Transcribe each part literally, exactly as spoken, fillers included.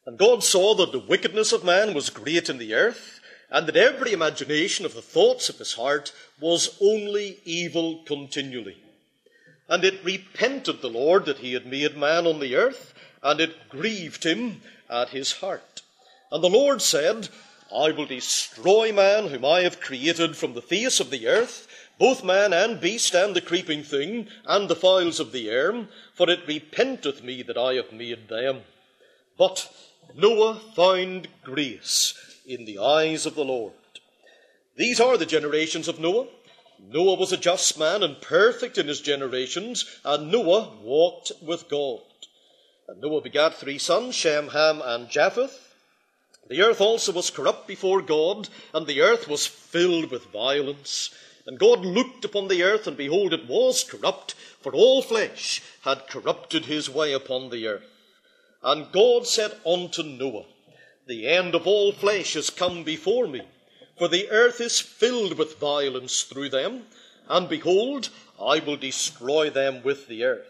And God saw that the wickedness of man was great in the earth, and that every imagination of the thoughts of his heart was only evil continually. And it repented the Lord that he had made man on the earth, and it grieved him at his heart. And the Lord said, I will destroy man whom I have created from the face of the earth, both man and beast and the creeping thing, and the fowls of the air, for it repenteth me that I have made them. But Noah found grace in the eyes of the Lord. These are the generations of Noah. Noah was a just man and perfect in his generations, and Noah walked with God. And Noah begat three sons, Shem, Ham, and Japheth. The earth also was corrupt before God, and the earth was filled with violence. And God looked upon the earth, and behold, it was corrupt, for all flesh had corrupted his way upon the earth. And God said unto Noah, the end of all flesh is come before me, for the earth is filled with violence through them, and behold, I will destroy them with the earth.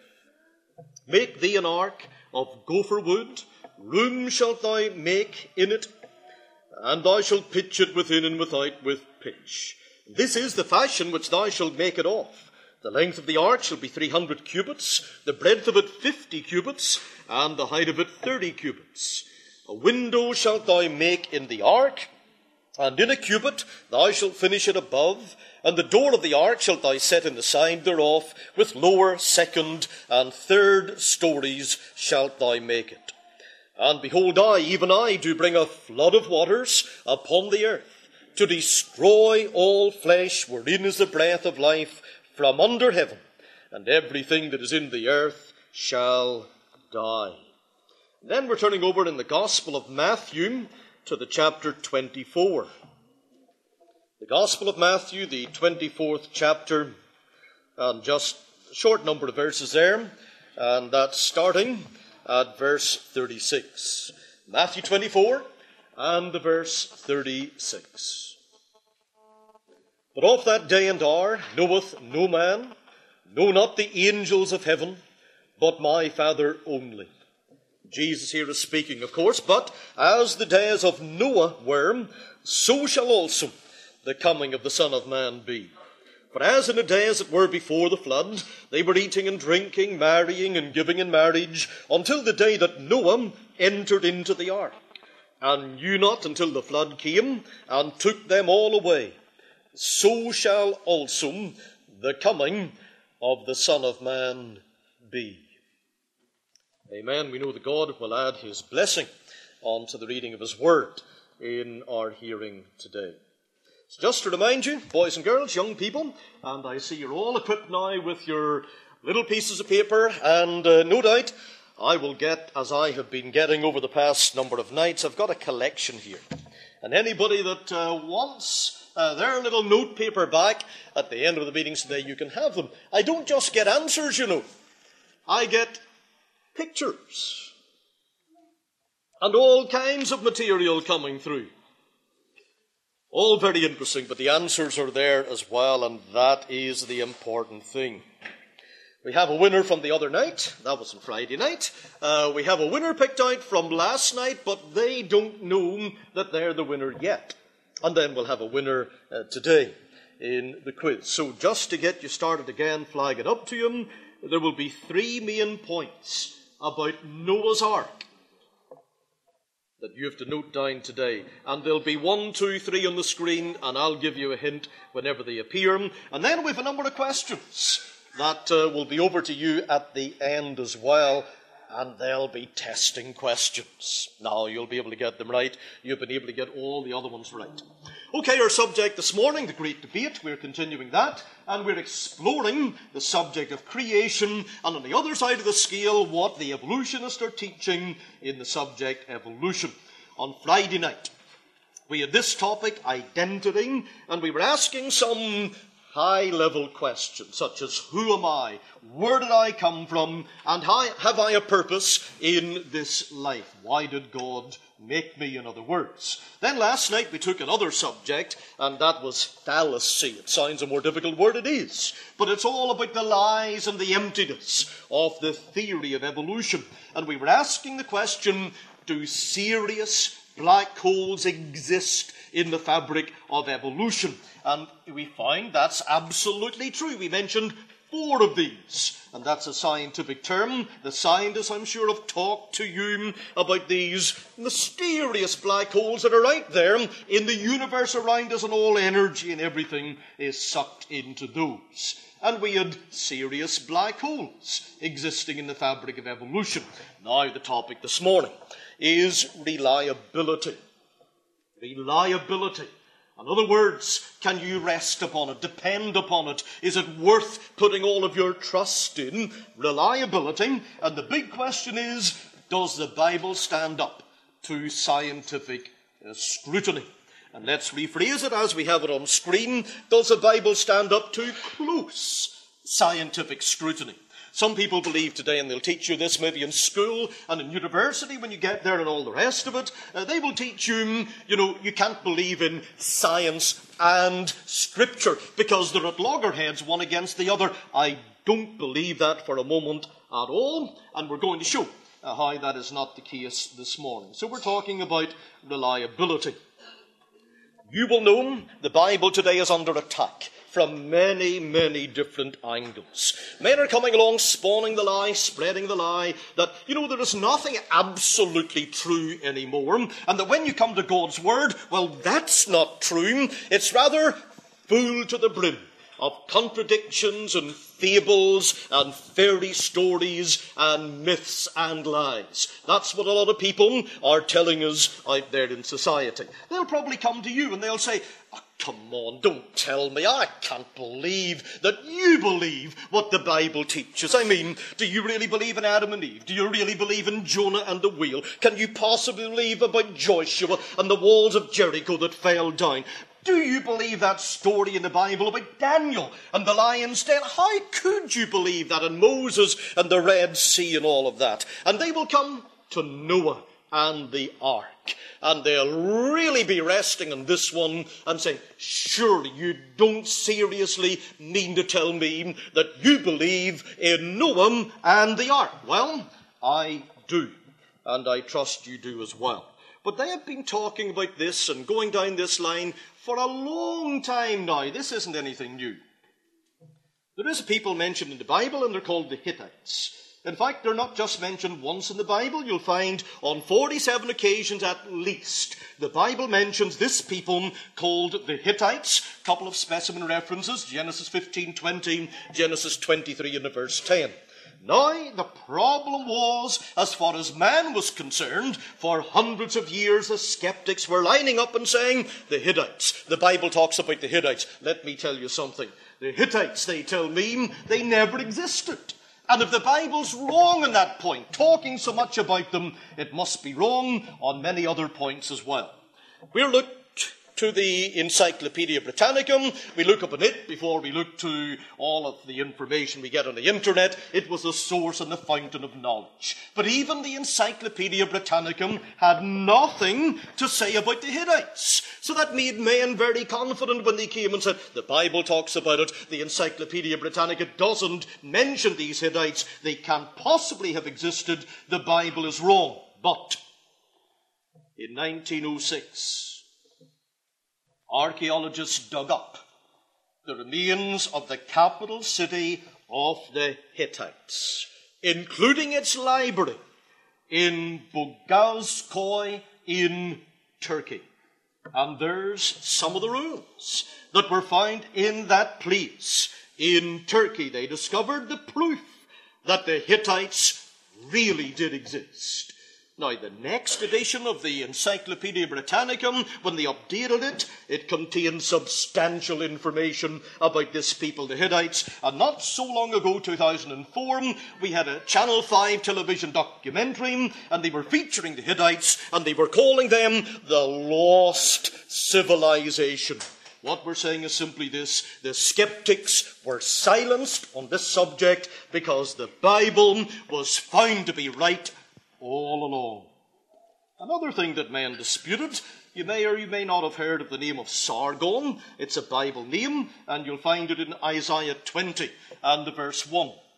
Make thee an ark of gopher wood, room shalt thou make in it, and thou shalt pitch it within and without with pitch. This is the fashion which thou shalt make it of. The length of the ark shall be three hundred cubits, the breadth of it fifty cubits, and the height of it thirty cubits. A window shalt thou make in the ark, and in a cubit thou shalt finish it above, and the door of the ark shalt thou set in the side thereof, with lower, second, and third stories shalt thou make it. And behold, I, even I, do bring a flood of waters upon the earth, to destroy all flesh wherein is the breath of life from under heaven, and everything that is in the earth shall die. Then we're turning over in the Gospel of Matthew to the chapter twenty-four. The Gospel of Matthew, the twenty-fourth chapter, and just a short number of verses there, and that's starting at verse thirty-six. Matthew twenty-four and the verse thirty-six. But of that day and hour knoweth no man, no not the angels of heaven, but my Father only. Jesus here is speaking, of course, but as the days of Noah were, so shall also the coming of the Son of Man be. For as in the days that were before the flood, they were eating and drinking, marrying and giving in marriage, until the day that Noah entered into the ark, and knew not until the flood came, and took them all away. So shall also the coming of the Son of Man be. Amen. We know that God will add his blessing onto the reading of his word in our hearing today. So just to remind you, boys and girls, young people, and I see you're all equipped now with your little pieces of paper, and uh, no doubt I will get, as I have been getting over the past number of nights, I've got a collection here. And anybody that uh, wants uh, their little note paper back at the end of the meetings today, you can have them. I don't just get answers, you know. I get pictures and all kinds of material coming through. All very interesting, but the answers are there as well, and that is the important thing. We have a winner from the other night. That was on Friday night. Uh, we have a winner picked out from last night, but they don't know that they're the winner yet. And then we'll have a winner uh, today in the quiz. So just to get you started again, flag it up to you, there will be three main points about Noah's Ark that you have to note down today. And there'll be one, two, three on the screen, and I'll give you a hint whenever they appear. And then we have a number of questions that uh, will be over to you at the end as well, and they'll be testing questions. Now, you'll be able to get them right. You've been able to get all the other ones right. Okay, our subject this morning, the Great Debate. We're continuing that, and we're exploring the subject of creation, and on the other side of the scale, what the evolutionists are teaching in the subject evolution. On Friday night, we had this topic, identity, and we were asking some high-level questions, such as, who am I? Where did I come from? And how, have I a purpose in this life? Why did God make me, in other words? Then last night we took another subject, and that was fallacy. It sounds a more difficult word, it is. But it's all about the lies and the emptiness of the theory of evolution. And we were asking the question, do serious black holes exist in the fabric of evolution? And we find that's absolutely true. We mentioned four of these, and that's a scientific term. The scientists, I'm sure, have talked to you about these mysterious black holes that are out there in the universe around us, and all energy and everything is sucked into those. And we had serious black holes existing in the fabric of evolution. Now, the topic this morning is reliability. Reliability. In other words, can you rest upon it, depend upon it? Is it worth putting all of your trust in? Reliability. And the big question is, does the Bible stand up to scientific uh, scrutiny? And let's rephrase it as we have it on screen. Does the Bible stand up to close scientific scrutiny? Some people believe today, and they'll teach you this maybe in school and in university when you get there and all the rest of it, uh, they will teach you, you know, you can't believe in science and Scripture because they're at loggerheads one against the other. I don't believe that for a moment at all, and we're going to show uh, how that is not the case this morning. So we're talking about reliability. You will know the Bible today is under attack from many, many different angles. Men are coming along, spawning the lie, spreading the lie, that, you know, there is nothing absolutely true anymore, and that when you come to God's Word, well, that's not true. It's rather full to the brim of contradictions and fables and fairy stories and myths and lies. That's what a lot of people are telling us out there in society. They'll probably come to you and they'll say, oh, come on, don't tell me. I can't believe that you believe what the Bible teaches. I mean, do you really believe in Adam and Eve? Do you really believe in Jonah and the whale? Can you possibly believe about Joshua and the walls of Jericho that fell down? Do you believe that story in the Bible about Daniel and the lion's den? How could you believe that? And Moses and the Red Sea and all of that? And they will come to Noah and the ark. And they'll really be resting on this one and saying, surely you don't seriously mean to tell me that you believe in Noah and the ark. Well, I do. And I trust you do as well. But they have been talking about this and going down this line for a long time now. This isn't anything new. There is a people mentioned in the Bible, and they're called the Hittites. In fact, they're not just mentioned once in the Bible. You'll find on forty-seven occasions at least, the Bible mentions this people called the Hittites. A couple of specimen references, Genesis fifteen twenty, Genesis twenty-three and verse ten. Now, the problem was, as far as man was concerned, for hundreds of years the skeptics were lining up and saying, the Hittites. The Bible talks about the Hittites. Let me tell you something. The Hittites, they tell me, they never existed. And if the Bible's wrong on that point, talking so much about them, it must be wrong on many other points as well. We'll look to the Encyclopedia Britannicum. We look up on it before we look to all of the information we get on the internet. It was the source and the fountain of knowledge. But even the Encyclopedia Britannicum had nothing to say about the Hittites. So that made men very confident when they came and said, the Bible talks about it, the Encyclopedia Britannica doesn't mention these Hittites, they can't possibly have existed, the Bible is wrong. But in nineteen oh six, archaeologists dug up the remains of the capital city of the Hittites, including its library in Bogazkoy in Turkey. And there's some of the ruins that were found in that place in Turkey. They discovered the proof that the Hittites really did exist. Now, the next edition of the Encyclopedia Britannicum, when they updated it, it contained substantial information about this people, the Hittites. And not so long ago, two thousand four, we had a Channel five television documentary, and they were featuring the Hittites, and they were calling them the Lost Civilization. What we're saying is simply this: the skeptics were silenced on this subject because the Bible was found to be right all along. Another thing that men disputed, you may or you may not have heard of the name of Sargon. It's a Bible name, and you'll find it in Isaiah twenty and verse one.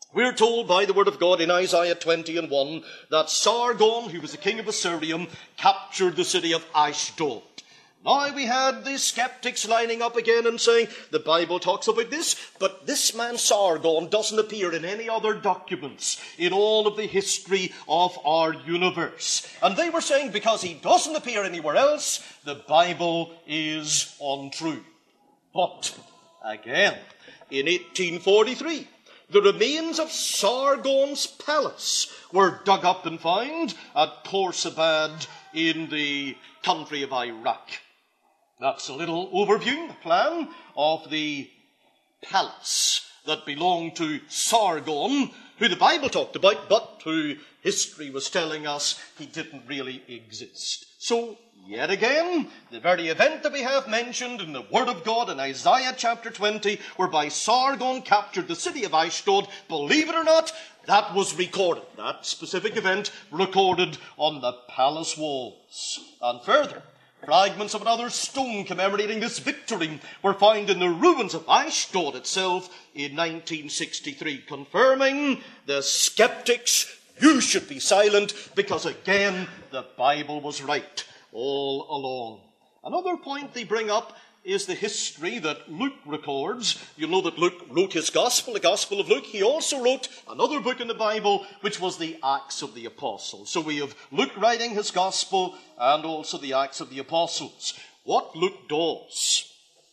We're told by the word of God in Isaiah twenty and one that Sargon, who was the king of Assyria, captured the city of Ashdod. Now we had the skeptics lining up again and saying, the Bible talks about this, but this man Sargon doesn't appear in any other documents in all of the history of our universe. And they were saying because he doesn't appear anywhere else, the Bible is untrue. But, again, in eighteen forty-three, the remains of Sargon's palace were dug up and found at Khorsabad in the country of Iraq. That's a little overview, a plan of the palace that belonged to Sargon, who the Bible talked about, but who history was telling us he didn't really exist. So, yet again, the very event that we have mentioned in the Word of God in Isaiah chapter twenty, whereby Sargon captured the city of Ashdod, believe it or not, that was recorded. That specific event recorded on the palace walls. And further, fragments of another stone commemorating this victory were found in the ruins of Ashdod itself in nineteen sixty-three, confirming the skeptics, you should be silent, because again, the Bible was right all along. Another point they bring up is the history that Luke records. You know that Luke wrote his gospel, the Gospel of Luke. He also wrote another book in the Bible, which was the Acts of the Apostles. So we have Luke writing his gospel and also the Acts of the Apostles. What Luke does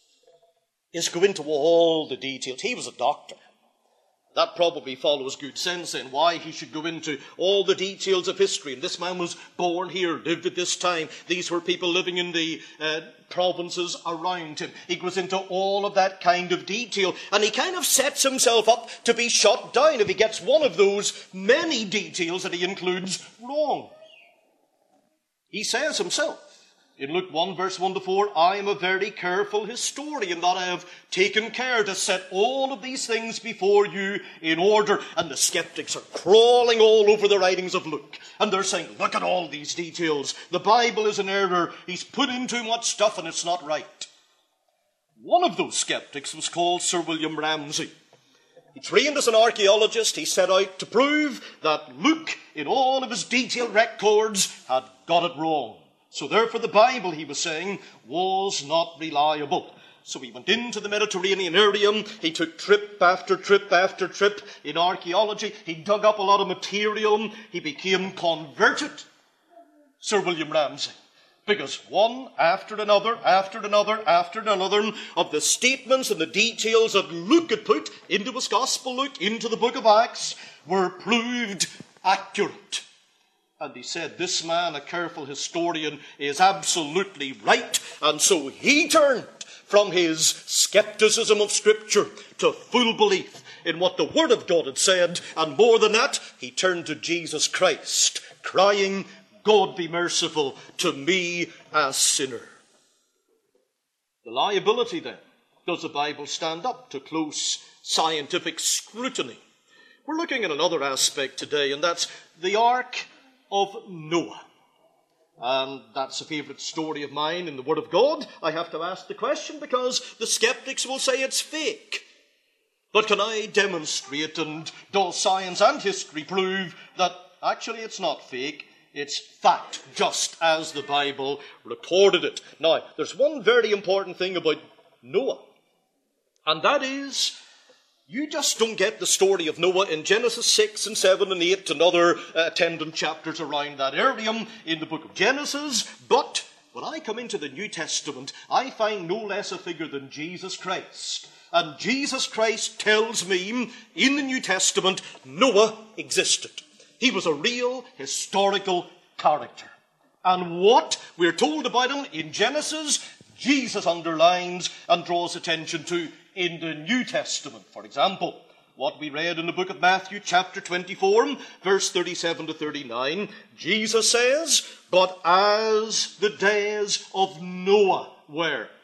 is go into all the details. He was a doctor. That probably follows good sense in why he should go into all the details of history. And this man was born here, lived at this time. These were people living in the uh, provinces around him. He goes into all of that kind of detail. And he kind of sets himself up to be shot down if he gets one of those many details that he includes wrong. He says himself, in Luke one, verse one to four, I am a very careful historian, that I have taken care to set all of these things before you in order. And the skeptics are crawling all over the writings of Luke. And they're saying, look at all these details. The Bible is in error. He's put in too much stuff and it's not right. One of those skeptics was called Sir William Ramsay. He trained as an archaeologist. He set out to prove that Luke, in all of his detailed records, had got it wrong. So therefore the Bible, he was saying, was not reliable. So he went into the Mediterranean area. He took trip after trip after trip in archaeology. He dug up a lot of material. He became converted, Sir William Ramsay. Because one after another, after another, after another of the statements and the details that Luke had put into his Gospel, Luke, into the book of Acts, were proved accurate. And he said, this man, a careful historian, is absolutely right. And so he turned from his skepticism of Scripture to full belief in what the Word of God had said. And more than that, he turned to Jesus Christ, crying, God be merciful to me, a sinner. The liability then, does the Bible stand up to close scientific scrutiny? We're looking at another aspect today, and that's the Ark of Noah. And that's a favourite story of mine in the Word of God. I have to ask the question because the skeptics will say it's fake. But can I demonstrate, and does science and history prove that actually it's not fake, it's fact, just as the Bible recorded it? Now, there's one very important thing about Noah, and that is, you just don't get the story of Noah in Genesis six and seven and eight and other uh, attendant chapters around that area in the book of Genesis. But when I come into the New Testament, I find no less a figure than Jesus Christ. And Jesus Christ tells me in the New Testament, Noah existed. He was a real historical character. And what we're told about him in Genesis, Jesus underlines and draws attention to in the New Testament. For example, what we read in the book of Matthew, chapter twenty-four, verse thirty-seven to thirty-nine, Jesus says, but as the days of Noah were.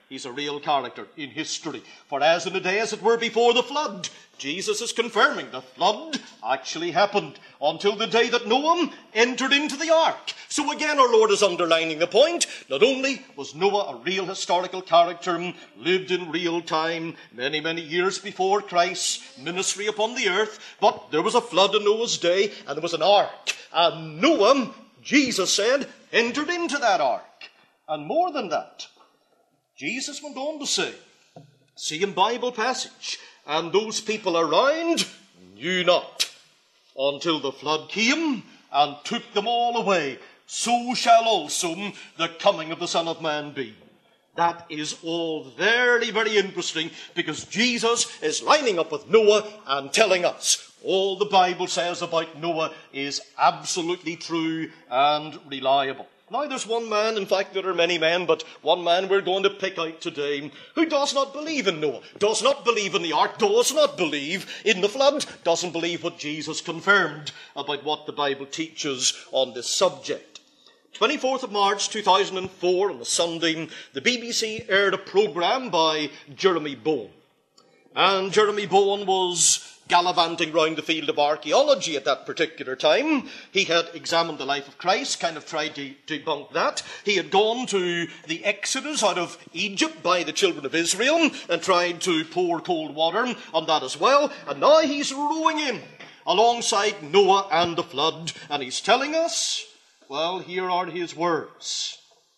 He's a real character in history. For as in the day as it were before the flood, Jesus is confirming the flood actually happened until the day that Noah entered into the ark. So again our Lord is underlining the point. Not only was Noah a real historical character, lived in real time, many, many years before Christ's ministry upon the earth, but there was a flood in Noah's day and there was an ark. And Noah, Jesus said, entered into that ark. And more than that, Jesus went on to say, same Bible passage, and those people around knew not until the flood came and took them all away. So shall also the coming of the Son of Man be. That is all very, very interesting, because Jesus is lining up with Noah and telling us all the Bible says about Noah is absolutely true and reliable. Now there's one man, in fact there are many men, but one man we're going to pick out today who does not believe in Noah, does not believe in the ark, does not believe in the flood, doesn't believe what Jesus confirmed about what the Bible teaches on this subject. twenty-fourth of March two thousand four, on the Sunday, the B B C aired a programme by Jeremy Bowen. And Jeremy Bowen was gallivanting round the field of archaeology at that particular time. He had examined the life of Christ, kind of tried to debunk that. He had gone to the exodus out of Egypt by the children of Israel and tried to pour cold water on that as well. And now he's rowing in alongside Noah and the flood. And he's telling us, well, here are his words.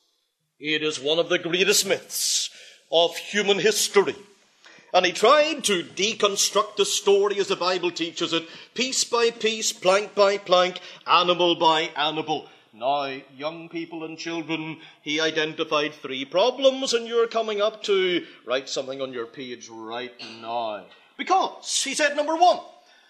It is one of the greatest myths of human history. And he tried to deconstruct the story as the Bible teaches it, piece by piece, plank by plank, animal by animal. Now, young people and children, he identified three problems, and you're coming up to write something on your page right now. Because, he said, number one,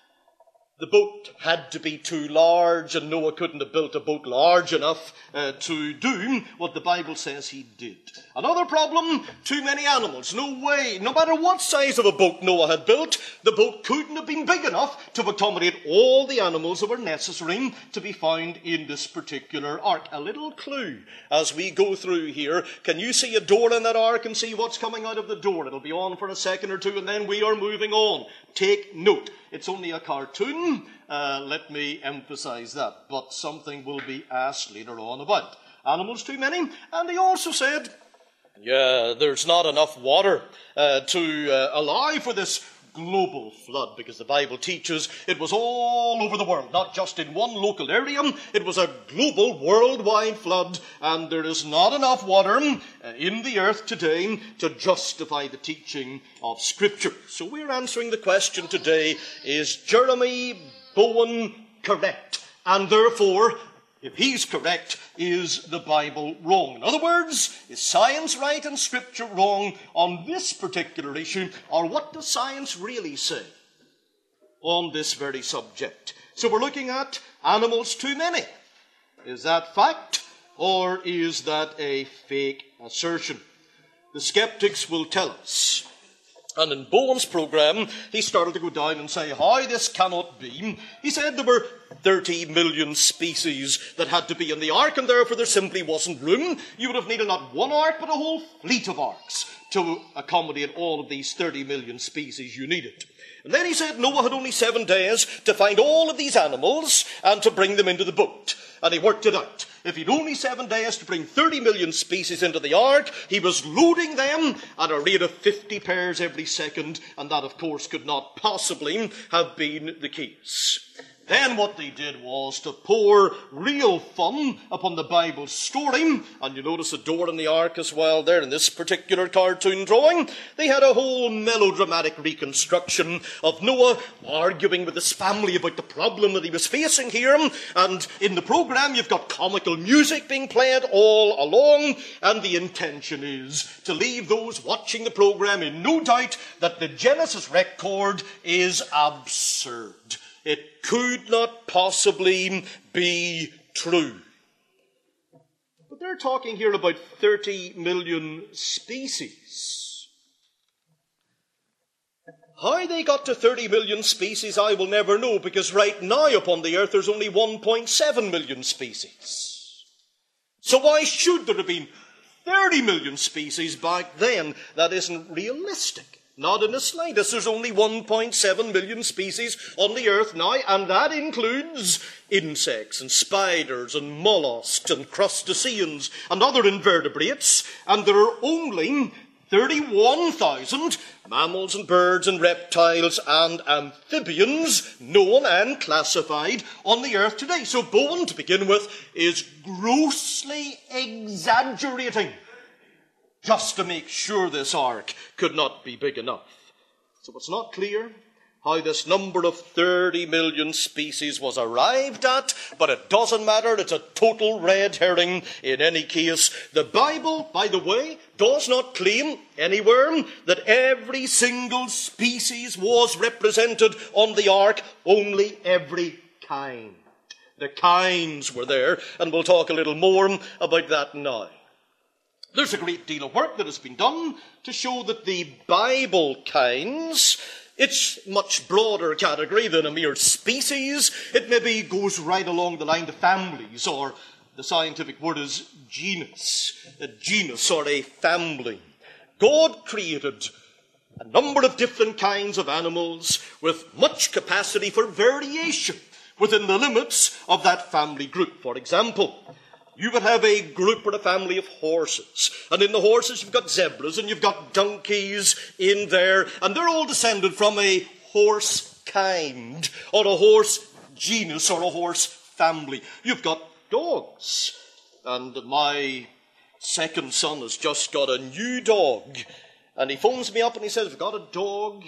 the boat had to be too large, and Noah couldn't have built a boat large enough uh, to do what the Bible says he did. Another problem, too many animals. No way, no matter what size of a boat Noah had built, the boat couldn't have been big enough to accommodate all the animals that were necessary to be found in this particular ark. A little clue as we go through here. Can you see a door in that ark and see what's coming out of the door? It'll be on for a second or two, and then we are moving on. Take note. It's only a cartoon, uh, let me emphasize that, but something will be asked later on about. Animals too many, and he also said, yeah, there's not enough water uh, to uh, allow for this global flood, because the Bible teaches it was all over the world, not just in one local area. It was a global, worldwide flood, and there is not enough water uh, in the earth today to justify the teaching of Scripture. So we're answering the question today, is Jeremy Bowen correct? And therefore, if he's correct, is the Bible wrong? In other words, is science right and Scripture wrong on this particular issue? Or what does science really say on this very subject? So we're looking at animals too many. Is that fact, or is that a fake assertion? The skeptics will tell us. And in Bowen's programme, he started to go down and say how this cannot be. He said there were thirty million species that had to be in the ark, and therefore there simply wasn't room. You would have needed not one ark, but a whole fleet of arks to accommodate all of these thirty million species you needed. And then he said Noah had only seven days to find all of these animals and to bring them into the boat. And he worked it out. If he'd only seven days to bring thirty million species into the ark, he was loading them at a rate of fifty pairs every second, and that, of course, could not possibly have been the case. Then what they did was to pour real fun upon the Bible story. And you notice a door in the ark as well there in this particular cartoon drawing. They had a whole melodramatic reconstruction of Noah arguing with his family about the problem that he was facing here. And in the programme you've got comical music being played all along. And the intention is to leave those watching the programme in no doubt that the Genesis record is absurd. It could not possibly be true. But they're talking here about thirty million species. How they got to thirty million species, I will never know, because right now upon the earth there's only one point seven million species. So why should there have been thirty million species back then. That isn't realistic. Not in the slightest. There's only one point seven million species on the earth now, and that includes insects and spiders and mollusks and crustaceans and other invertebrates, and there are only thirty-one thousand mammals and birds and reptiles and amphibians known and classified on the earth today. So Bowen, to begin with, is grossly exaggerating just to make sure this ark could not be big enough. So it's not clear how this number of thirty million species was arrived at, but it doesn't matter. It's a total red herring in any case. The Bible, by the way, does not claim anywhere that every single species was represented on the ark, only every kind. The kinds were there, and we'll talk a little more about that now. There's a great deal of work that has been done to show that the Bible kinds, it's a much broader category than a mere species. It maybe goes right along the line to families, or the scientific word is genus. A genus or a family. God created a number of different kinds of animals with much capacity for variation within the limits of that family group. For example, you would have a group or a family of horses. And in the horses, you've got zebras and you've got donkeys in there. And they're all descended from a horse kind, or a horse genus, or a horse family. You've got dogs. And my second son has just got a new dog. And he phones me up and he says, "I've got a dog."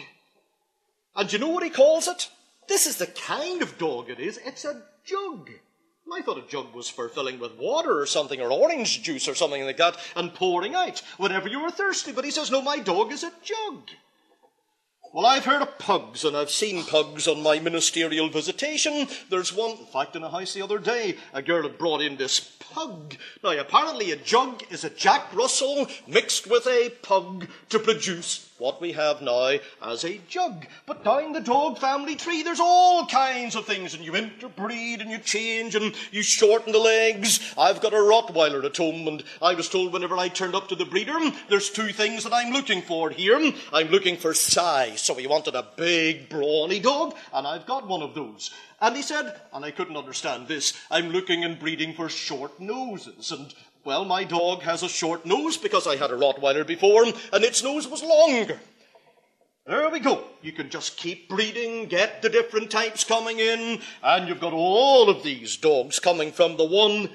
And you know what he calls it? This is the kind of dog it is. It's a jug. I thought a jug was for filling with water or something, or orange juice or something like that, and pouring out whenever you were thirsty. But he says, "No, my dog is a jug." Well, I've heard of pugs, and I've seen pugs on my ministerial visitation. There's one, in fact, in a house the other day, a girl had brought in this pug. Now, apparently a jug is a Jack Russell mixed with a pug to produce what we have now as a jug. But down the dog family tree, there's all kinds of things, and you interbreed and you change and you shorten the legs. I've got a Rottweiler at home, and I was told whenever I turned up to the breeder, there's two things that I'm looking for here. I'm looking for size. So he wanted a big, brawny dog, and I've got one of those. And he said, and I couldn't understand this, I'm looking and breeding for short noses. And, well, my dog has a short nose because I had a Rottweiler before, and its nose was longer. There we go. You can just keep breeding, get the different types coming in, and you've got all of these dogs coming from the one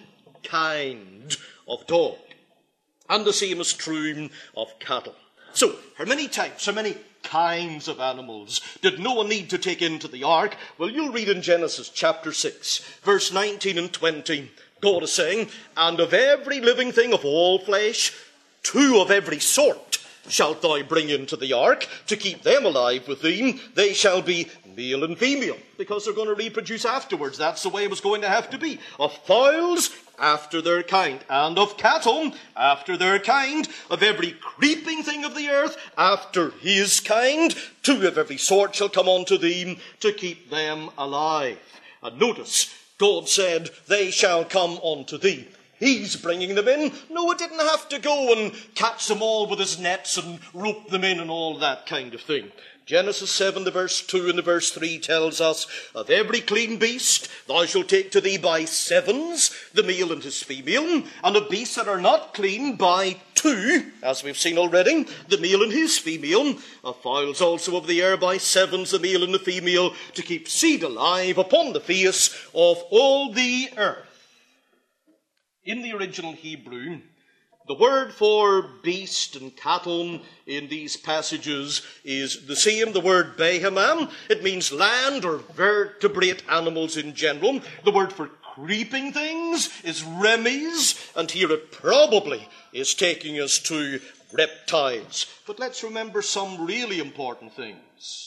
kind of dog. And the same is true of cattle. So, how many types, how many kinds of animals did Noah need to take into the ark? Well, you'll read in Genesis chapter six, verse nineteen and twenty. God is saying, "And of every living thing of all flesh, two of every sort shalt thou bring into the ark, to keep them alive with thee. They shall be male and female," because they're going to reproduce afterwards. That's the way it was going to have to be. "Of fowls, after their kind, and of cattle, after their kind, of every creeping thing of the earth, after his kind, two of every sort shall come unto thee, to keep them alive." And notice, God said, "They shall come unto thee." He's bringing them in. Noah didn't have to go and catch them all with his nets and rope them in and all that kind of thing. Genesis seven, the verse two and the verse three tells us, "Of every clean beast thou shalt take to thee by sevens, the male and his female, and of beasts that are not clean by two, as we've seen already, the male and his female, of fowls also of the air by sevens, the male and the female, to keep seed alive upon the face of all the earth." In the original Hebrew, the word for beast and cattle in these passages is the same, the word behemah. It means land or vertebrate animals in general. The word for creeping things is remes, and here it probably is taking us to reptiles. But let's remember some really important things.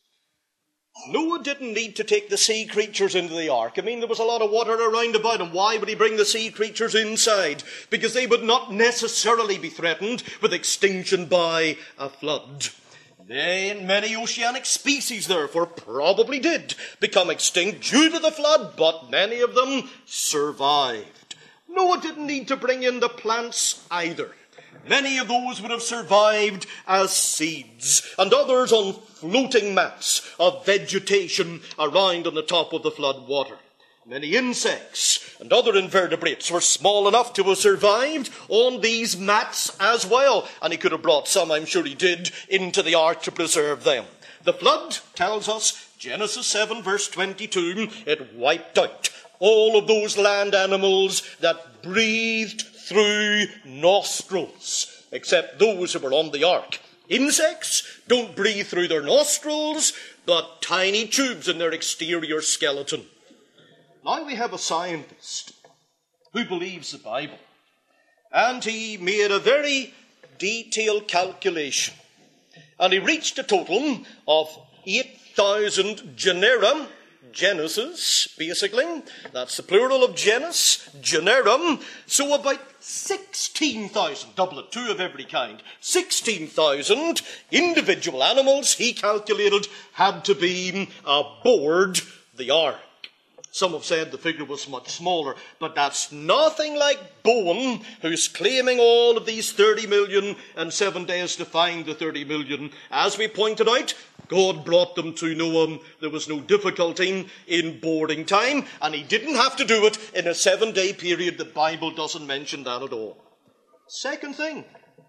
Noah didn't need to take the sea creatures into the ark. I mean, there was a lot of water around about, and why would he bring the sea creatures inside? Because they would not necessarily be threatened with extinction by a flood. Then many oceanic species, therefore, probably did become extinct due to the flood, but many of them survived. Noah didn't need to bring in the plants either. Many of those would have survived as seeds, and others on floating mats of vegetation around on the top of the flood water. Many insects and other invertebrates were small enough to have survived on these mats as well. And he could have brought some, I'm sure he did, into the ark to preserve them. The flood tells us, Genesis seven verse twenty-two, it wiped out all of those land animals that breathed through nostrils, except those who were on the ark. Insects don't breathe through their nostrils, but tiny tubes in their exterior skeleton. Now we have a scientist who believes the Bible, and he made a very detailed calculation, and he reached a total of eight thousand genera, genuses, basically. That's the plural of genus, generum. So about sixteen thousand, double it, two of every kind, sixteen thousand individual animals, he calculated, had to be aboard the ark. Some have said the figure was much smaller, but that's nothing like Bowen, who's claiming all of these thirty million and seven days to find the thirty million. As we pointed out, God brought them to Noah. There was no difficulty in boarding time, and he didn't have to do it in a seven-day period. The Bible doesn't mention that at all. Second thing,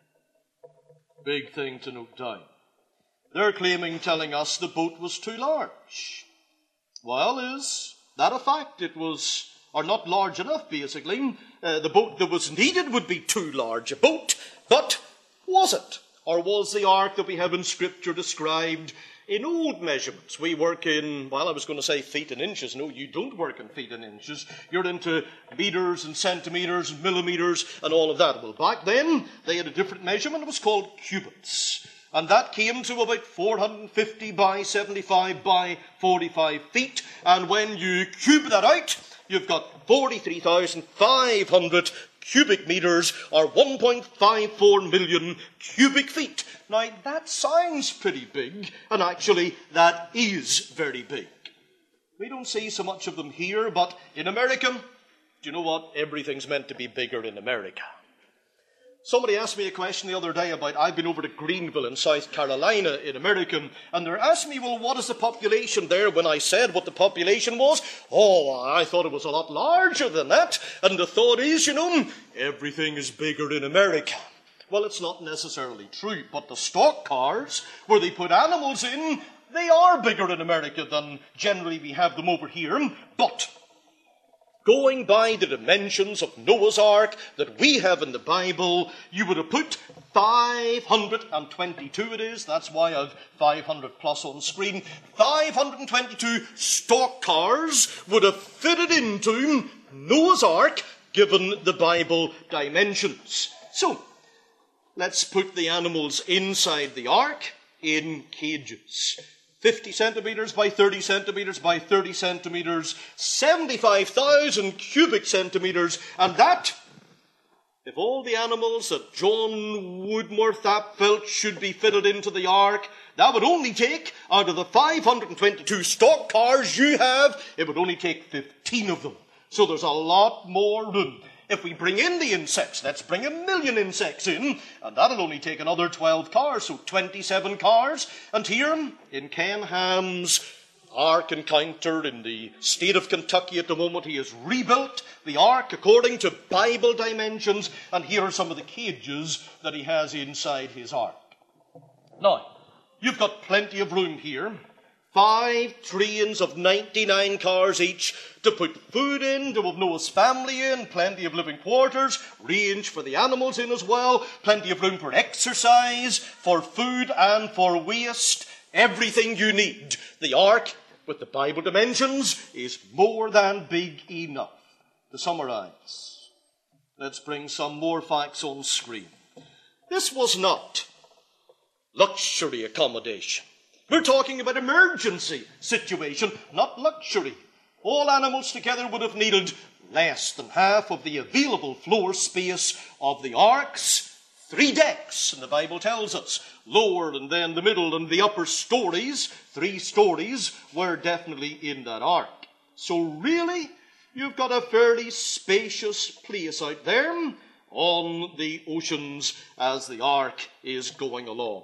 big thing to note down. They're claiming, telling us the boat was too large. Well, is that a fact? It was, or not large enough, basically. Uh, the boat that was needed would be too large a boat. But was it? Or was the ark that we have in Scripture described in old measurements? We work in, well, I was going to say feet and inches. No, you don't work in feet and inches. You're into meters and centimeters and millimeters and all of that. Well, back then, they had a different measurement. It was called cubits. And that came to about four hundred fifty by seventy-five by forty-five feet. And when you cube that out, you've got forty-three thousand five hundred cubic meters, or one point five four million cubic feet. Now, that sounds pretty big, and actually, that is very big. We don't see so much of them here, but in America, do you know what? Everything's meant to be bigger in America. Somebody asked me a question the other day about, I've been over to Greenville in South Carolina in America, and they're asking me, well, what is the population there? When I said what the population was, oh, I thought it was a lot larger than that. And the thought is, you know, everything is bigger in America. Well, it's not necessarily true, but the stock cars, where they put animals in, they are bigger in America than generally we have them over here. But going by the dimensions of Noah's Ark that we have in the Bible, you would have put five hundred twenty-two it is, that's why I've five hundred plus on screen, five hundred twenty-two stock cars would have fitted into Noah's Ark given the Bible dimensions. So, let's put the animals inside the ark in cages. fifty centimeters by thirty centimeters by thirty centimeters, seventy-five thousand cubic centimeters, and that, if all the animals that John Woodmore felt should be fitted into the ark, that would only take, out of the five hundred twenty-two stock cars you have, it would only take fifteen of them. So there's a lot more room. If we bring in the insects, let's bring a million insects in, and that'll only take another twelve cars, so twenty-seven cars. And here, in Ken Ham's Ark Encounter in the state of Kentucky at the moment, he has rebuilt the ark according to Bible dimensions, and here are some of the cages that he has inside his ark. Now, you've got plenty of room here. Five trains of ninety-nine cars each to put food in, to have Noah's family in, plenty of living quarters, range for the animals in as well, plenty of room for exercise, for food and for waste, everything you need. The ark, with the Bible dimensions, is more than big enough. To summarize, let's bring some more facts on screen. This was not luxury accommodation. We're talking about emergency situation, not luxury. All animals together would have needed less than half of the available floor space of the ark's three decks, and the Bible tells us. Lower and then the middle and the upper stories, three stories, were definitely in that ark. So really, you've got a fairly spacious place out there. on the oceans as the ark is going along.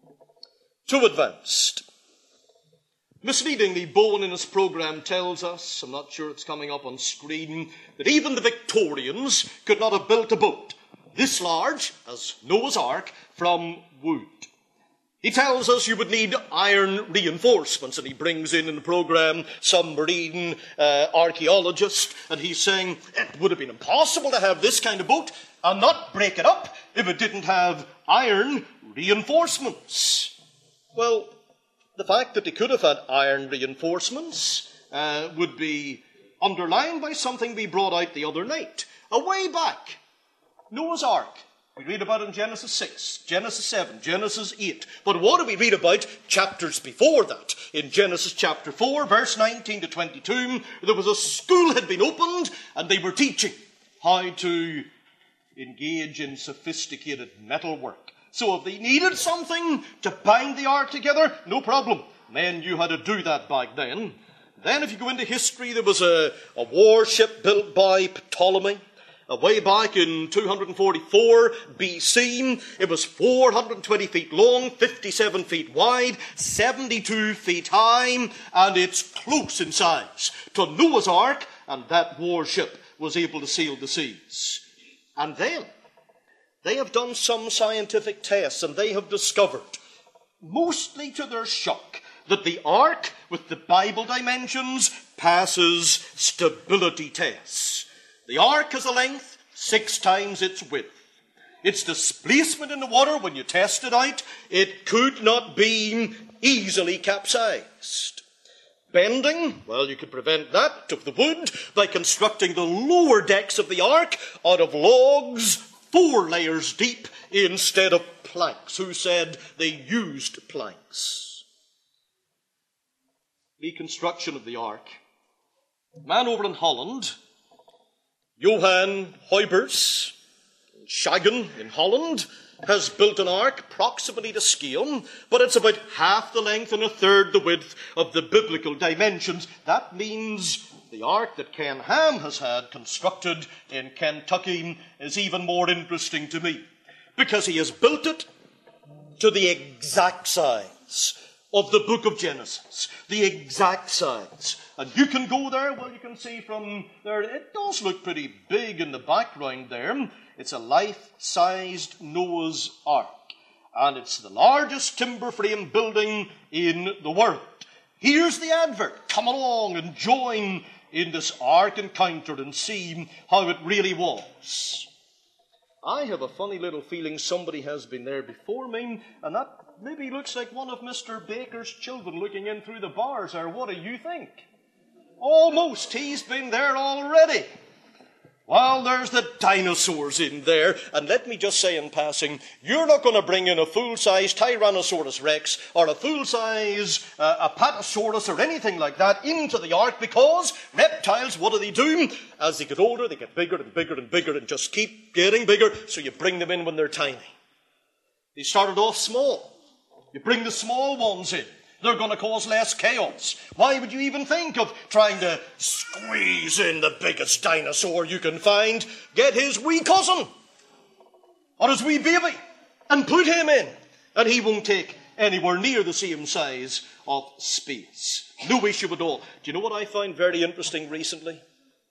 Too advanced. Misleadingly, Bowen in his programme tells us, I'm not sure it's coming up on screen, that even the Victorians could not have built a boat this large as Noah's Ark from wood. He tells us you would need iron reinforcements, and he brings in in the programme some marine uh, archaeologist, and he's saying it would have been impossible to have this kind of boat and not break it up if it didn't have iron reinforcements. Well, the fact that they could have had iron reinforcements uh, would be underlined by something we brought out the other night. A way back, Noah's Ark. We read about it in Genesis six, Genesis seven, Genesis eight. But what do we read about chapters before that? In Genesis chapter four, verse nineteen to twenty-two, there was a school had been opened, and they were teaching how to engage in sophisticated metalwork. So if they needed something to bind the ark together, no problem. Men knew how to do that back then. Then if you go into history, there was a, a warship built by Ptolemy. Uh, way back in two hundred forty-four B C, it was four hundred twenty feet long, fifty-seven feet wide, seventy-two feet high, and it's close in size to Noah's Ark, and that warship was able to sail the seas. And then they have done some scientific tests, and they have discovered, mostly to their shock, that the ark with the Bible dimensions passes stability tests. The ark has a length six times its width. Its displacement in the water, when you test it out, it could not be easily capsized. Bending, well, you could prevent that of the wood by constructing the lower decks of the ark out of logs four layers deep instead of planks. Who said they used planks? Reconstruction of the ark. A man over in Holland, Johan Huybers, Schagen in Holland, has built an ark approximately to scale, but it's about half the length and a third the width of the biblical dimensions. That means the ark that Ken Ham has had constructed in Kentucky is even more interesting to me, because he has built it to the exact size of the book of Genesis. The exact size. And you can go there, well, you can see from there, it does look pretty big in the background there. It's a life-sized Noah's Ark. And it's the largest timber frame building in the world. Here's the advert. Come along and join in this Ark encounter and see how it really was. I have a funny little feeling somebody has been there before me, and that maybe looks like one of Mister Baker's children looking in through the bars, or what do you think? Almost. He's been there already. Well, there's the dinosaurs in there, and let me just say in passing, you're not going to bring in a full-size Tyrannosaurus Rex or a full-size uh, Apatosaurus or anything like that into the ark, because reptiles, what do they do? As they get older, they get bigger and bigger and bigger and just keep getting bigger, so you bring them in when they're tiny. They started off small. You bring the small ones in. They're going to cause less chaos. Why would you even think of trying to squeeze in the biggest dinosaur you can find? Get his wee cousin or his wee baby and put him in, and he won't take anywhere near the same size of space. No issue at all. Do you know what I found very interesting recently?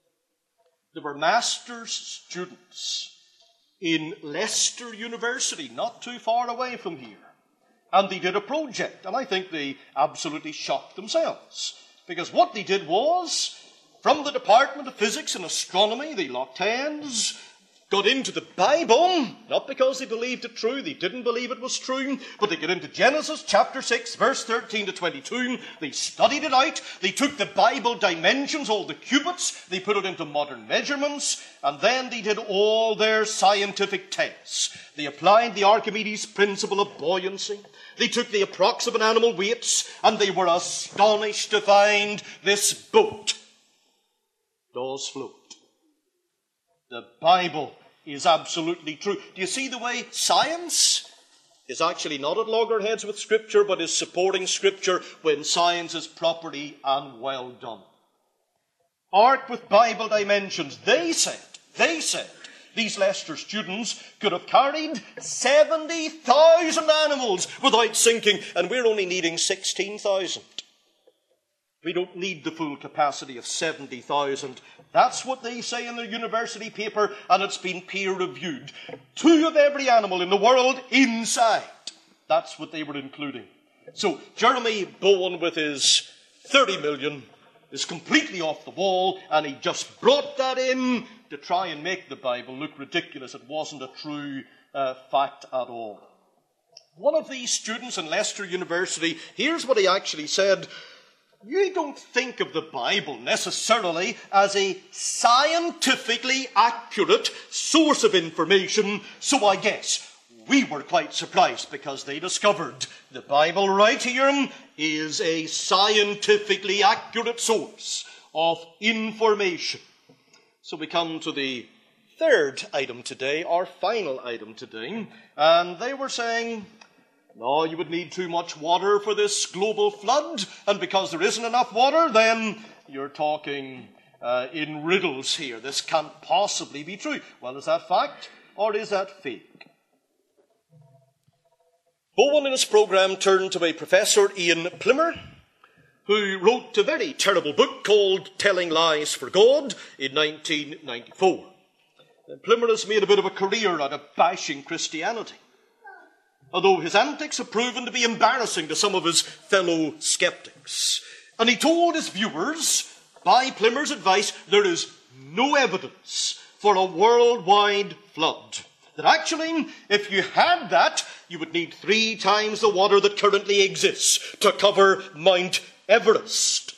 There were master's students in Leicester University, not too far away from here. And they did a project, and I think they absolutely shocked themselves. Because what they did was, from the Department of Physics and Astronomy, they locked hands, got into the Bible, not because they believed it true, they didn't believe it was true, but they got into Genesis chapter six, verse thirteen to twenty-two, they studied it out, they took the Bible dimensions, all the cubits, they put it into modern measurements, and then they did all their scientific tests. They applied the Archimedes principle of buoyancy. They took the approximate animal weights, and they were astonished to find this boat does float. The Bible is absolutely true. Do you see the way science is actually not at loggerheads with Scripture, but is supporting Scripture when science is properly and well done? Ark with Bible dimensions. They said, they said, These Leicester students could have carried seventy thousand animals without sinking, and we're only needing sixteen thousand. We don't need the full capacity of seventy thousand. That's what they say in their university paper, and it's been peer-reviewed. Two of every animal in the world inside. That's what they were including. So Jeremy Bowen, with his thirty million, is completely off the wall, and he just brought that in to try and make the Bible look ridiculous. It wasn't a true uh, fact at all. One of these students in Leicester University, here's what he actually said. You don't think of the Bible necessarily as a scientifically accurate source of information, so I guess we were quite surprised because they discovered the Bible right here is a scientifically accurate source of information. So we come to the third item today, our final item today, and they were saying, no, you would need too much water for this global flood, and because there isn't enough water, then you're talking uh, in riddles here. This can't possibly be true. Well, is that fact or is that fake? Bowen in his programme turned to a Professor Ian Plimmer, who wrote a very terrible book called Telling Lies for God in nineteen ninety-four. And Plimmer has made a bit of a career out of bashing Christianity, although his antics have proven to be embarrassing to some of his fellow skeptics. And he told his viewers, by Plimmer's advice, there is no evidence for a worldwide flood. That actually, if you had that, you would need three times the water that currently exists to cover Mount Everest.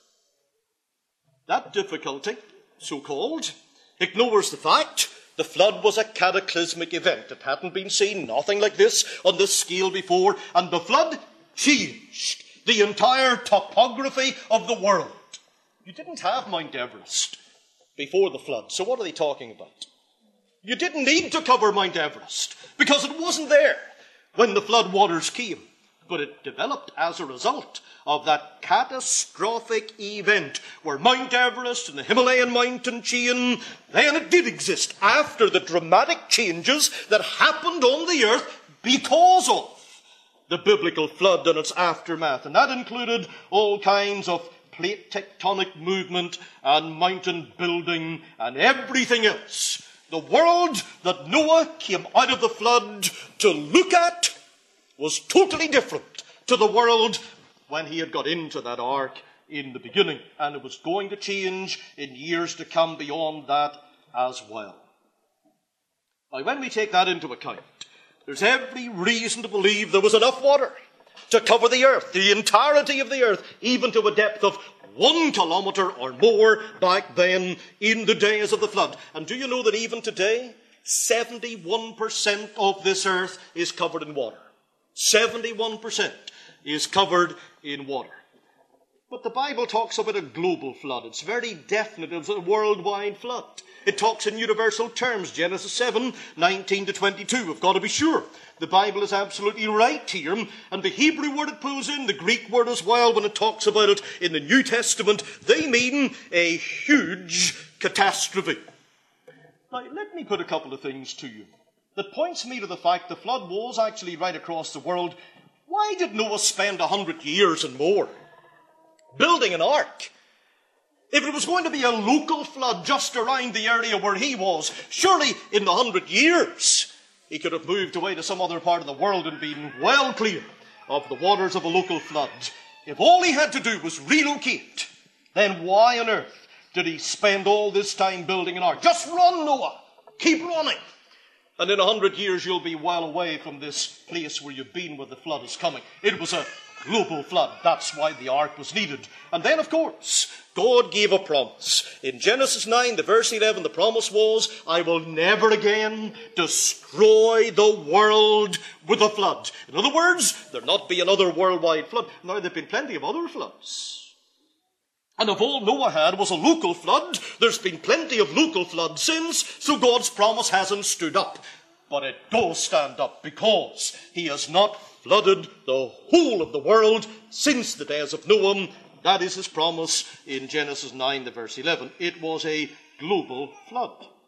That difficulty, so-called, ignores the fact the flood was a cataclysmic event. It hadn't been seen, nothing like this on this scale before, and the flood changed the entire topography of the world. You didn't have Mount Everest before the flood, so what are they talking about? You didn't need to cover Mount Everest because it wasn't there when the flood waters came, but it developed as a result of that catastrophic event where Mount Everest and the Himalayan mountain chain, then it did exist after the dramatic changes that happened on the earth because of the biblical flood and its aftermath. And that included all kinds of plate tectonic movement and mountain building and everything else. The world that Noah came out of the flood to look at was totally different to the world when he had got into that ark in the beginning. And it was going to change in years to come beyond that as well. Now, when we take that into account, there's every reason to believe there was enough water to cover the earth, the entirety of the earth, even to a depth of one kilometre or more back then in the days of the flood. And do you know that even today, seventy-one percent of this earth is covered in water? seventy-one percent is covered in water. But the Bible talks about a global flood. It's very definite. It's a worldwide flood. It talks in universal terms. Genesis seven, nineteen to twenty-two. We've got to be sure. The Bible is absolutely right here. And the Hebrew word it pulls in, the Greek word as well, when it talks about it in the New Testament, they mean a huge catastrophe. Now, let me put a couple of things to you that points me to the fact the flood was actually right across the world. Why did Noah spend a hundred years and more building an ark? If it was going to be a local flood just around the area where he was, surely in the hundred years he could have moved away to some other part of the world and been well clear of the waters of a local flood. If all he had to do was relocate, then why on earth did he spend all this time building an ark? Just run, Noah. Keep running. And in a hundred years you'll be well away from this place where you've been when the flood is coming. It was a global flood. That's why the ark was needed. And then, of course, God gave a promise. In Genesis nine, the verse eleven, the promise was, I will never again destroy the world with a flood. In other words, there'll not be another worldwide flood. Now, there have been plenty of other floods. And if all Noah had was a local flood, there's been plenty of local floods since, so God's promise hasn't stood up. But it does stand up because he has not flooded the whole of the world since the days of Noah. That is his promise in Genesis nine, the verse eleven. It was a global flood.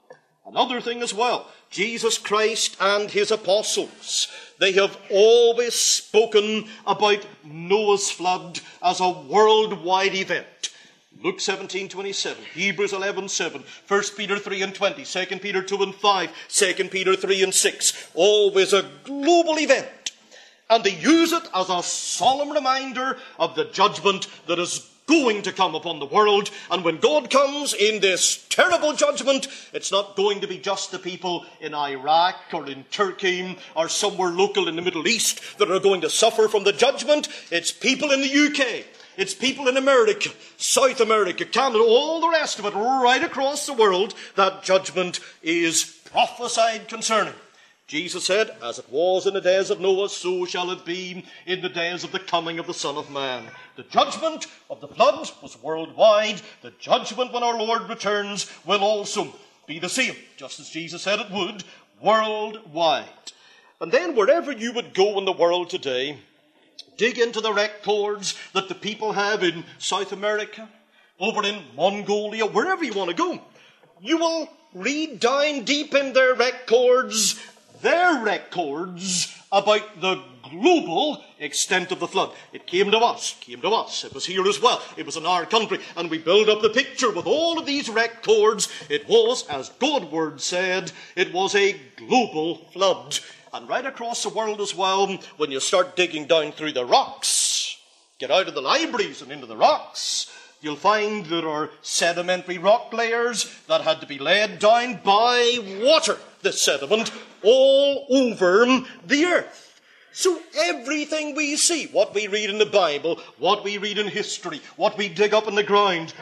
Another thing as well, Jesus Christ and his apostles, they have always spoken about Noah's flood as a worldwide event. Luke seventeen twenty-seven, Hebrews eleven seven, First Peter three and twenty, Second Peter two and five, Second Peter three and six, always a global event. And they use it as a solemn reminder of the judgment that is going to come upon the world. And when God comes in this terrible judgment, it's not going to be just the people in Iraq or in Turkey or somewhere local in the Middle East that are going to suffer from the judgment. It's people in the U K. It's people in America, South America, Canada, all the rest of it, right across the world. That judgment is prophesied concerning. Jesus said, as it was in the days of Noah, so shall it be in the days of the coming of the Son of Man. The judgment of the flood was worldwide. The judgment when our Lord returns will also be the same, just as Jesus said it would, worldwide. And then wherever you would go in the world today, dig into the records that the people have in South America, over in Mongolia, wherever you want to go, you will read down deep in their records their records about the global extent of the flood. It came to us, came to us. It was here as well. It was in our country. And we build up the picture with all of these records. It was, as God's word said, it was a global flood. And right across the world as well, when you start digging down through the rocks, get out of the libraries and into the rocks, you'll find there are sedimentary rock layers that had to be laid down by water, the sediment, all over the earth. So everything we see, what we read in the Bible, what we read in history, what we dig up in the ground,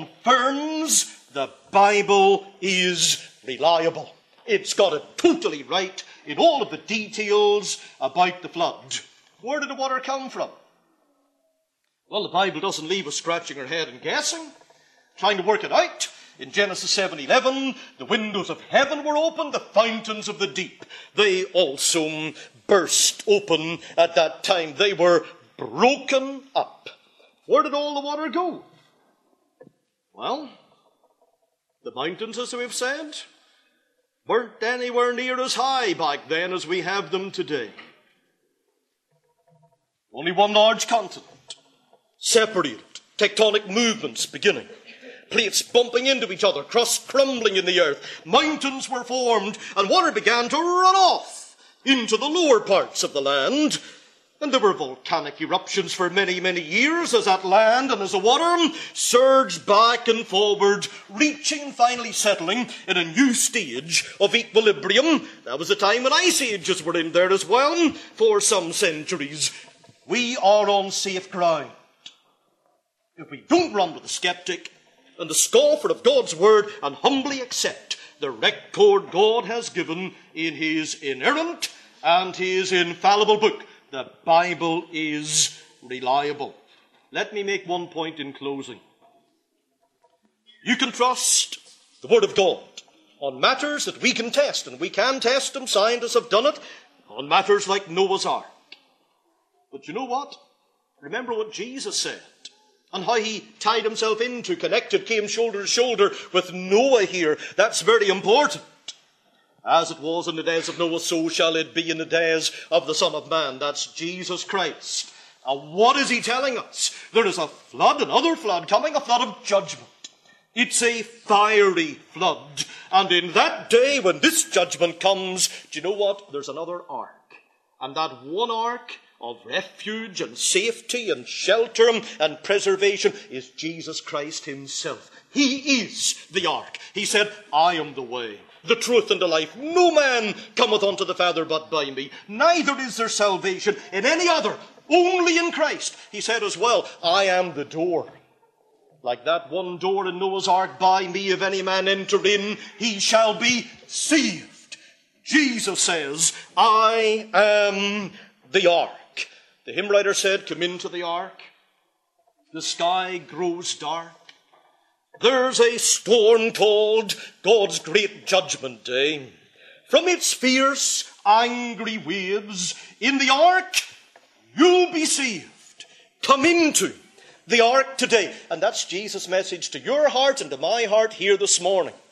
confirms the Bible is reliable. It's got it totally right in all of the details about the flood. Where did the water come from? Well, the Bible doesn't leave us scratching our head and guessing, trying to work it out. In Genesis seven eleven, the windows of heaven were opened, the fountains of the deep. They also burst open at that time. They were broken up. Where did all the water go? Well, the mountains, as we've said, weren't anywhere near as high back then as we have them today. Only one large continent. Separated, tectonic movements beginning, plates bumping into each other, crust crumbling in the earth, mountains were formed, and water began to run off into the lower parts of the land. And there were volcanic eruptions for many, many years as that land and as the water surged back and forward, reaching and finally settling in a new stage of equilibrium. That was the time when ice ages were in there as well for some centuries. We are on safe ground if we don't run to the skeptic and the scoffer of God's word and humbly accept the record God has given in his inerrant and his infallible book. The Bible is reliable. Let me make one point in closing. You can trust the word of God on matters that we can test, and we can test them. Scientists have done it on matters like Noah's Ark. But you know what? Remember what Jesus said, and how he tied himself into, connected, came shoulder to shoulder with Noah here. That's very important. As it was in the days of Noah, so shall it be in the days of the Son of Man. That's Jesus Christ. And what is he telling us? There is a flood, another flood coming, a flood of judgment. It's a fiery flood. And in that day when this judgment comes, do you know what? There's another ark. And that one ark of refuge and safety and shelter and preservation is Jesus Christ himself. He is the ark. He said, I am the way, the truth, and the life. No man cometh unto the Father but by me. Neither is there salvation in any other, only in Christ. He said as well, I am the door. Like that one door in Noah's ark, by me if any man enter in, he shall be saved. Jesus says, I am the ark. The hymn writer said, come into the ark. The sky grows dark. There's a storm called God's great judgment day. From its fierce, angry waves, in the ark, you'll be saved. Come into the ark today. And that's Jesus' message to your heart and to my heart here this morning.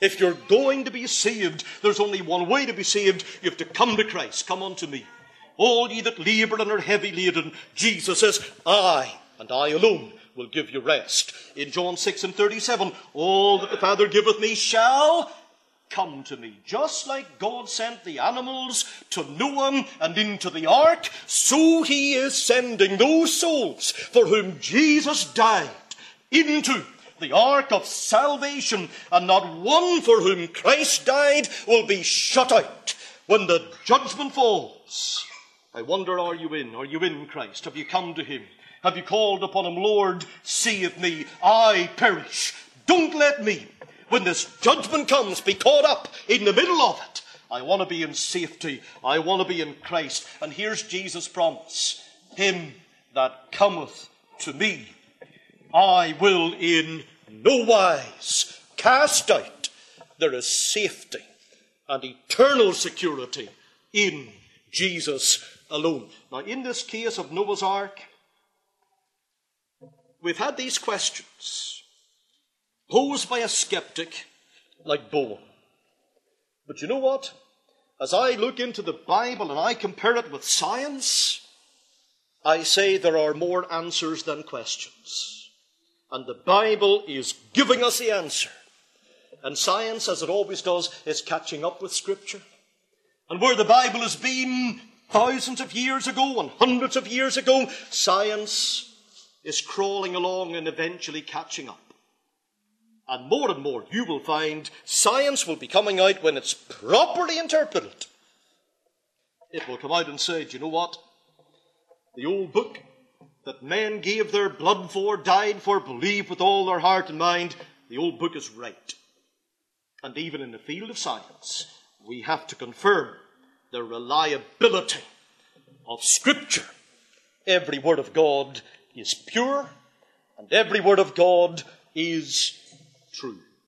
If you're going to be saved, there's only one way to be saved. You have to come to Christ. Come unto me. All ye that labour and are heavy laden, Jesus says, I, and I alone, will give you rest. In John six and thirty-seven, all that the Father giveth me shall come to me. Just like God sent the animals to Noah and into the ark, so he is sending those souls for whom Jesus died into the ark of salvation, and not one for whom Christ died will be shut out when the judgment falls. I wonder, are you in? Are you in Christ? Have you come to him? Have you called upon him? Lord, save me. I perish. Don't let me, when this judgment comes, be caught up in the middle of it. I want to be in safety. I want to be in Christ. And here's Jesus' promise. Him that cometh to me, I will in no wise cast out. There is safety and eternal security in Jesus alone. Now, in this case of Noah's Ark, we've had these questions posed by a skeptic like Bowen. But you know what? As I look into the Bible and I compare it with science, I say there are more answers than questions. And the Bible is giving us the answer. And science, as it always does, is catching up with Scripture. And where the Bible has been thousands of years ago and hundreds of years ago, science is crawling along and eventually catching up. And more and more you will find science will be coming out when it's properly interpreted. It will come out and say, do you know what? The old book that men gave their blood for, died for, believed with all their heart and mind, the old book is right. And even in the field of science, we have to confirm the reliability of Scripture. Every word of God is pure, and every word of God is true.